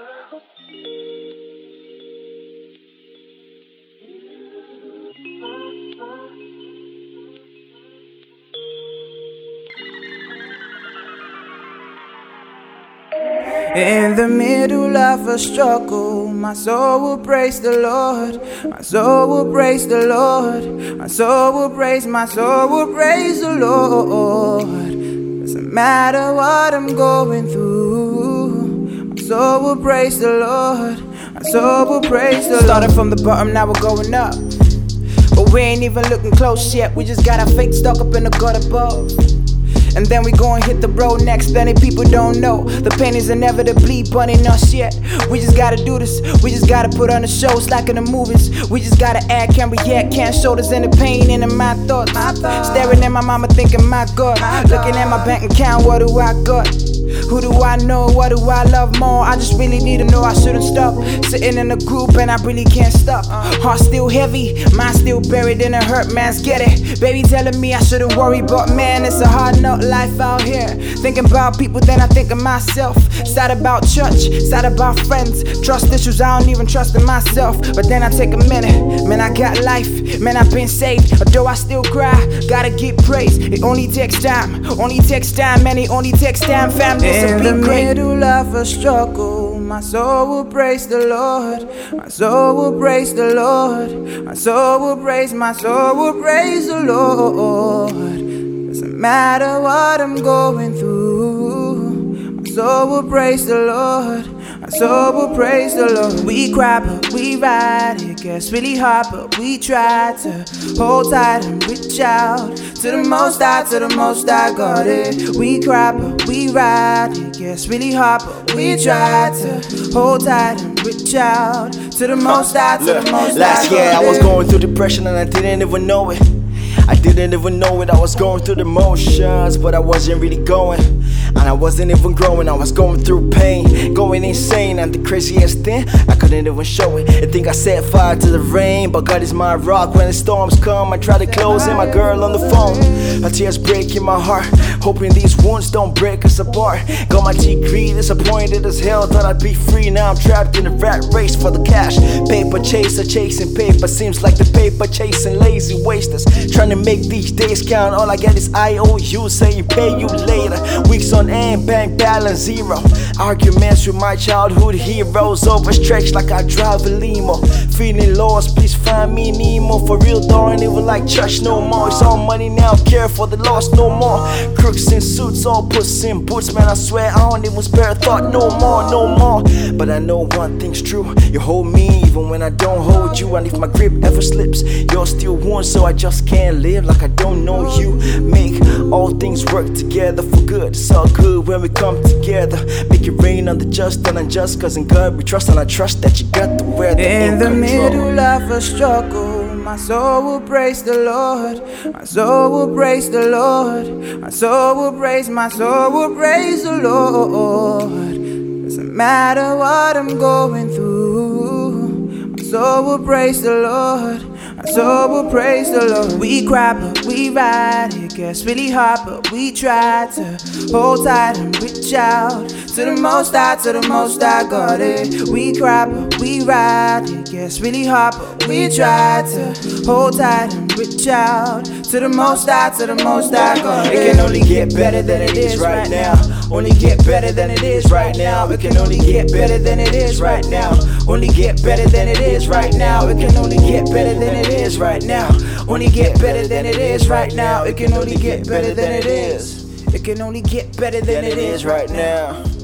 In the middle of a struggle, my soul will praise the Lord. My soul will praise the Lord. My soul will praise, my soul will praise the Lord. Doesn't matter what I'm going through, my soul will praise the Lord. My soul will praise the Lord. Started from the bottom, now we're going up. But we ain't even looking close yet. We just got our faith stuck up in the gut above. And then we gon' hit the road next. Plenty people don't know the pain is inevitably burning us yet. We just gotta do this. We just gotta put on the shows like in the movies. We just gotta act, can't react, can't show this in the pain and in my thoughts. Staring at my mama thinking, my God. Looking at my bank account, what do I got? Who do I know? What do I love more? I just really need to know I shouldn't stop. Sitting in a group and I really can't stop. Heart still heavy, mind still buried in a hurt man's get it. Baby telling me I shouldn't worry, but man, it's a hard nut life out here. Thinking about people, then I think of myself. Sad about church, sad about friends. Trust issues, I don't even trust in myself. But then I take a minute, man, I got life. Man, I've been saved, although I still cry. Gotta give praise, it only takes time. Only takes time, man, it only takes time, family. In the middle of a struggle, my soul will praise the Lord. My soul will praise the Lord. My soul will praise, my soul will praise the Lord. Doesn't matter what I'm going through, my soul will praise the Lord. My soul will praise the Lord. We cry but we ride, it gets really hard but we try to hold tight and reach out to the Most High, to the Most High, got it. We cry but we ride, it gets really hard but we try to hold tight and reach out to the Most High, to the Most High. Last year I was going through depression and I didn't even know it. I didn't even know it, I was going through the motions, but I wasn't really going. And I wasn't even growing, I was going through pain, going insane. And the craziest thing, I couldn't even show it. I think I set fire to the rain, but God is my rock. When the storms come, I try to close in my girl on the phone. Her tears breaking my heart, hoping these wounds don't break us apart. Got my degree, disappointed as hell, thought I'd be free. Now I'm trapped in a rat race for the cash. Paper chaser, chasing paper, seems like the paper chasing lazy wasters. Trying to make these days count, all I get is IOU saying pay you later. Weeks on end, bank balance zero. Arguments with my childhood heroes, overstretched like I drive a limo. Feeling lost, please find me Nemo. For real, don't even like church no more. It's all money now, care for the lost no more. Crooks in suits, all puss in boots. Man, I swear I don't even spare a thought no more, no more. But I know one thing's true, you hold me even when I don't hold you. And if my grip ever slips, you're still warm, so I just can't live like I don't know you. Make all things work together for good. It's all good when we come together. Make it rain on the just and unjust, cause in God we trust, and I trust that you got the weather in the middle of a struggle, my soul will praise the Lord. My soul will praise the Lord. My soul will praise, my soul will praise the Lord. Doesn't matter what I'm going through, my soul will praise the Lord. My soul will praise the Lord. We cry but we ride, it gets really hard but we try to hold tight and reach out to the Most High, to the Most High, got it. We cry but we ride, it gets really hard but we try to hold tight and reach out to the Most High, to the Most High, got it. It can only get better than it is right now. Only get better than it is right now. It can only get better than it is right now. Only get better than it is right now. It can only get better than it is right now. Only get better than it is right now. It can only get better than it is. It can only get better than it is right now.